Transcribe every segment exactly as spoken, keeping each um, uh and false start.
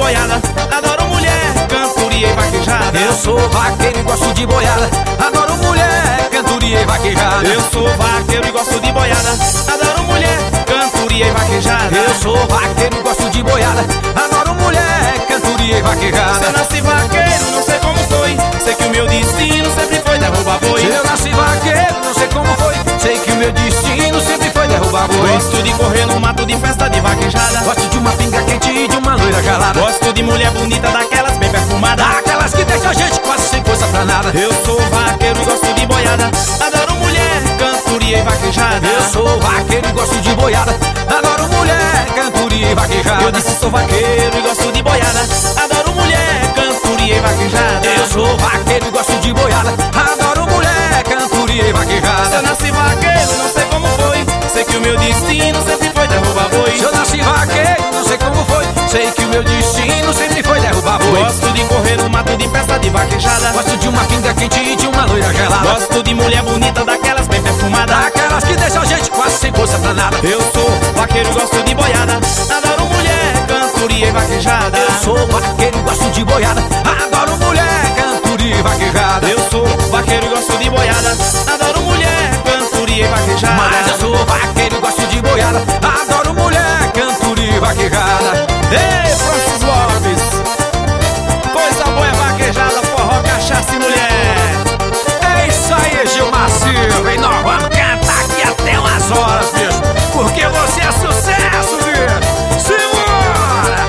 boiada, adoro mulher, cantoria e vaquejada. Eu sou vaqueiro e gosto de boiada, adoro mulher, cantoria e vaquejada. Eu sou vaqueiro e gosto de boiada, adoro mulher, cantoria e vaquejada. Eu sou vaqueiro e gosto de boiada, adoro mulher, cantoria e vaquejada. Se eu nasci vaqueiro, não sei como foi, sei que o meu destino sempre foi derrubar boi. Se eu nasci vaqueiro, não sei como foi, sei que o meu destino sempre foi derrubar boi. Gosto de correr no mato de festa de vaquejada, gosto de uma pinga quente e de uma loira gelada. Gosto de mulher bonita daquelas bem perfumadas, daquelas que deixam a gente quase sem força pra nada. Eu sou vaqueiro e gosto de boiada, adoro mulher, cantoria e vaquejada. Eu sou vaqueiro e gosto de boiada, adoro mulher, cantoria e vaquejada. Eu disse sou vaqueiro e gosto de boiada, adoro mulher, cantoria e vaquejada. Eu sou vaqueiro e gosto de boiada, adoro mulher, cantoria e vaquejada. Se eu nasci vaqueiro, não sei como foi, sei que o meu destino sempre foi derrubar boi. Se eu nasci vaqueiro, não sei como foi, sei que o meu destino sempre foi derrubar boi. Gosto de correr no mato de festa de vaquejada, gosto de uma pinga quente e de uma loira gelada. Gosto de mulher bonita daquelas bem perfumadas, daquelas que deixam a gente quase sem força pra nada. Eu sou vaqueiro e gosto de boiada, adoro mulher, cantoria e vaquejada. Eu sou vaqueiro e gosto de boiada, adoro mulher, cantoria e vaquejada. Eu sou vaqueiro e gosto de boiada, adoro mulher, cantoria e vaquejada. Mas eu sou vaqueiro e gosto de boiada, adoro mulher, cantoria e vaquejada. Ei, Francis Lopes, coisa boa é vaquejada, forró, cachaça e mulher. É isso aí, Gilmar Silva, e nós vamos cantar aqui até umas horas, bicho, porque você é sucesso, bicho. Simbora!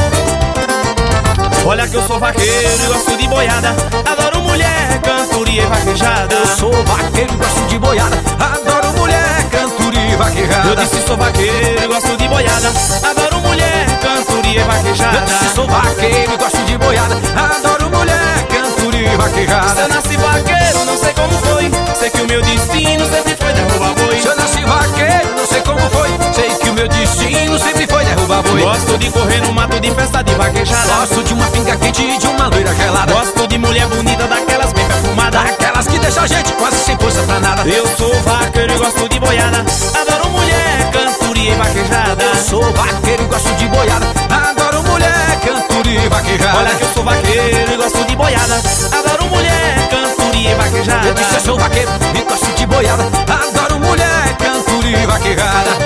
Olha que eu sou vaqueiro e gosto de boiada, adoro mulher, cantoria e vaquejada. Eu sou vaqueiro e gosto de boiada, adoro mulher, cantoria e vaquejada. Eu disse sou vaqueiro e gosto de boiada, adoro mulher, cantoria e vaquejada. Eu disse sou vaqueiro e gosto de boiada, adoro mulher, cantoria e vaquejada. Se eu nasci vaqueiro, não sei como foi, sei que o meu destino sempre foi derrubar boi. Se eu nasci vaqueiro, não sei como foi, sei que o meu destino sempre foi derrubar boi. Gosto de correr no mato de festa de vaquejada, gosto de uma pinga quente e de uma loira gelada. Gosto de mulher bonita daquelas bem perfumadas, daquelas que deixam a gente quase sem força pra nada. Eu sou vaqueiro e gosto de boiada, adoro mulher, cantoria e vaquejada. Eu sou vaqueiro e gosto de boiada, adoro mulher, cantoria e vaquejada. Olha que eu sou vaqueiro e gosto de boiada, adoro mulher, cantoria e vaquejada. Eu disse eu sou vaqueiro e gosto de boiada, adoro mulher, cantoria e vaquejada.